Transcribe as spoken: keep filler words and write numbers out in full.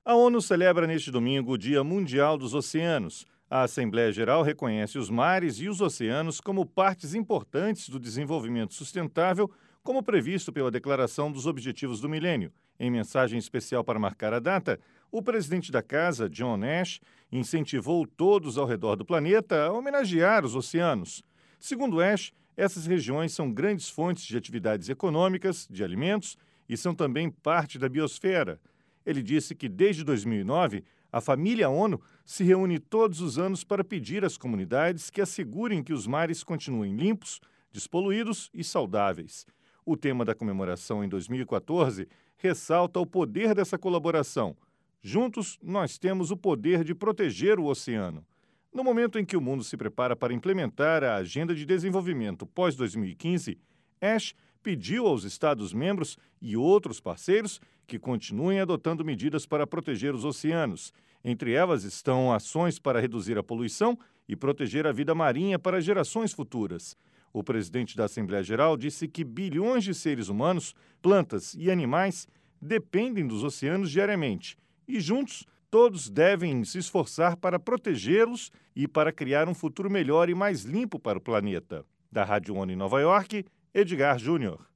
A ONU celebra neste domingo o Dia Mundial dos Oceanos. A Assembleia Geral reconhece os mares e os oceanos como partes importantes do desenvolvimento sustentável, como previsto pela Declaração dos Objetivos do Milênio. Em mensagem especial para marcar a data, o presidente da Casa, John Nash, incentivou todos ao redor do planeta a homenagear os oceanos. Segundo Nash, essas regiões são grandes fontes de atividades econômicas, de alimentos e são também parte da biosfera. Ele disse que desde dois mil e nove, a família ONU se reúne todos os anos para pedir às comunidades que assegurem que os mares continuem limpos, despoluídos e saudáveis. O tema da comemoração em dois mil e quatorze ressalta o poder dessa colaboração. Juntos, nós temos o poder de proteger o oceano. No momento em que o mundo se prepara para implementar a Agenda de Desenvolvimento pós dois mil e quinze, Ash pediu aos Estados-membros e outros parceiros que continuem adotando medidas para proteger os oceanos. Entre elas estão ações para reduzir a poluição e proteger a vida marinha para gerações futuras. O presidente da Assembleia Geral disse que bilhões de seres humanos, plantas e animais dependem dos oceanos diariamente e, juntos, todos devem se esforçar para protegê-los e para criar um futuro melhor e mais limpo para o planeta. Da Rádio ONU em Nova York, Edgar Júnior.